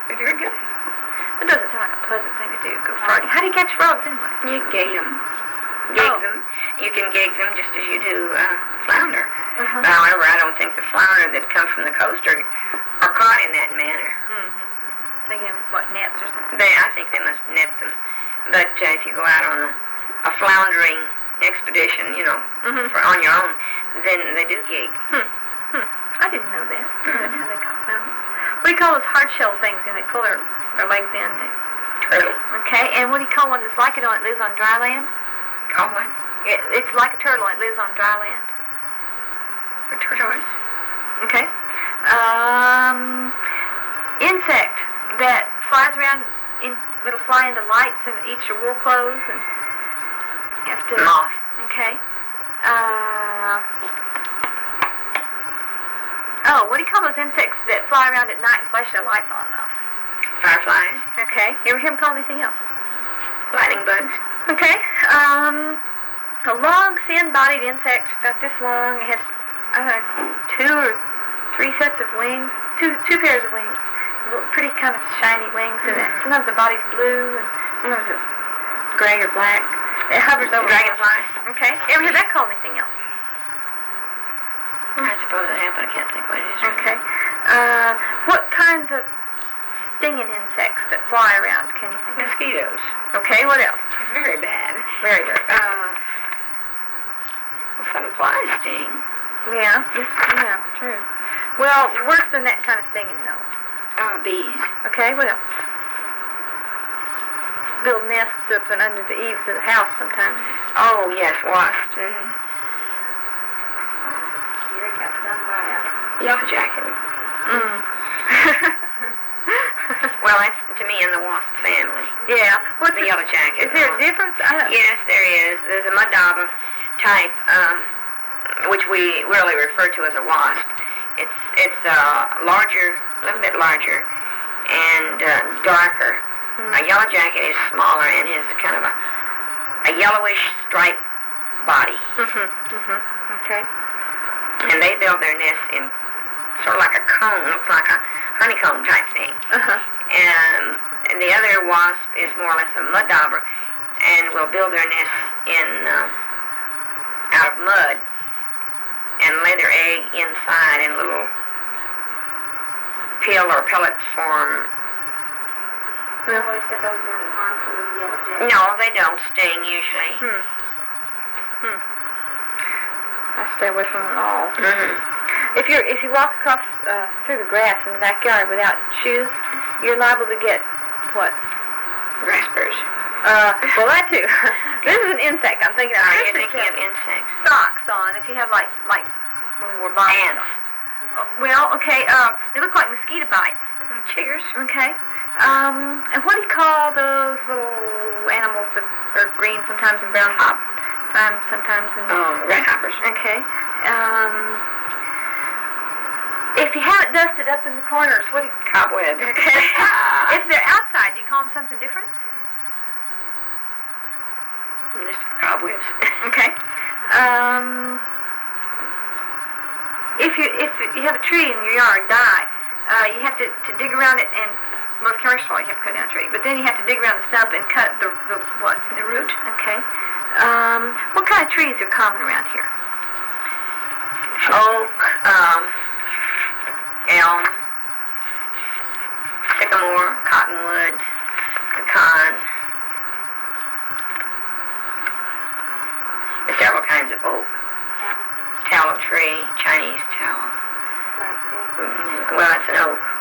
Very good. It doesn't sound like a pleasant thing to do, go farting. How do you catch frogs anyway? You gag them. Them. You can gag them just as you do flounder. Uh-huh. However, I don't think the flounder that come from the coast are caught in that manner. Mm-hmm. They get, nets or something? I think they must net them. But if you go out on a floundering expedition, on your own, then they do gig. I didn't know that. That's how they call them. What do you call those hard-shell things when they pull their legs in? Turtle. Okay, and what do you call one that's like it when it lives on dry land? Call what? It's like a turtle. It lives on dry land. A tortoise. Okay. Insect that flies around. It'll fly into lights and eats your wool clothes and you have to. Moth. Okay. What do you call those insects that fly around at night and flash their lights on though? Fireflies. Okay. You ever hear them call anything else? Lightning bugs. Okay. A long, thin-bodied insect, about this long. It has, 2 or 3 sets of wings. Two pairs of wings. Pretty kind of shiny wings. And sometimes the body's blue, and sometimes it's gray or black. It hovers over. Dragonflies. Okay. You ever hear that called anything else? I suppose I have, but I can't think what it is. Okay. What kinds of stinging insects that fly around can you think of? Mosquitoes. Okay, what else? Very bad. Very, very bad. Some flies sting. Yeah, true. Well, worse than that kind of stinging, though. Bees. Okay, what else? Build nests up and under the eaves of the house sometimes. Oh, yes, wasps. Here got stung by a yellow jacket. Well, that's to me in the wasp family. Yeah. What's the yellow jacket? Is there a difference? Yes, there is. There's a mud dauber type, which we really refer to as a wasp. It's larger, a little bit larger, and darker. A yellow jacket is smaller and has kind of a yellowish striped body. Okay. And they build their nests in sort of like a cone, looks like a honeycomb type thing. And the other wasp is more or less a mud dauber and will build their nests in out of mud and lay their egg inside in little peel or pellet form. I always said those weren't as harmful as the yellow jacket. No, they don't sting usually. I stay away from them all. If you walk across through the grass in the backyard without shoes, you're liable to get what? Graspers. Well, that too. This is an insect I'm thinking of. You're thinking of insects. Socks on. If you have like when we wore ants. Well, okay. They look like mosquito bites. Chiggers. Okay. And what do you call those little animals that are green sometimes and brown? Hop. Sometimes in grasshoppers. Okay. If you have it dusted up in the corners, what do you... Cobwebs. Okay. If they're outside, do you call them something different? Just cobwebs. Okay. If you have a tree in your yard die, you have to dig around it and, well, first of all, you have to cut down a tree, but then you have to dig around the stump and cut the root. Okay. What kind of trees are common around here? Oak, elm, sycamore, cottonwood, pecan. There's several kinds of oak. Tallow tree, Chinese tallow. Well, that's an oak.